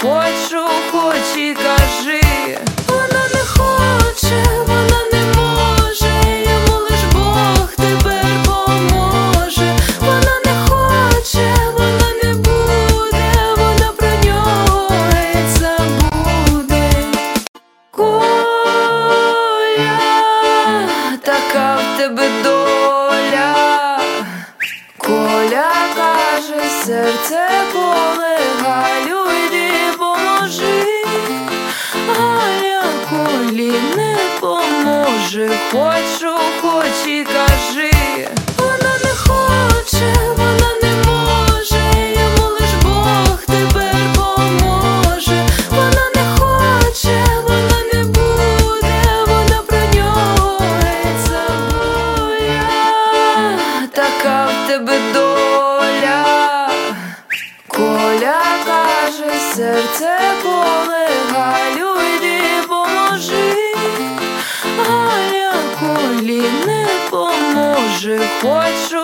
хочу, хоч і кажи. Вона не хоче, вона не може, йому лиш Бог тепер поможе. Вона не хоче, вона не буде, вона про нього геть забуде. Коля, така в тебе доля. Коля каже, серце поле, Галю, йди поможи. Галя Колі не поможе, хочу, хоч і кажи. Вона не хоче, вона не може, йому лиш Бог тепер поможе. Вона не хоче, вона не буде, вона про нього геть забуде. Така в тебе доля. Коля каже, серце поле, Галю, йди поможи. Галя Колі не поможе, хочу,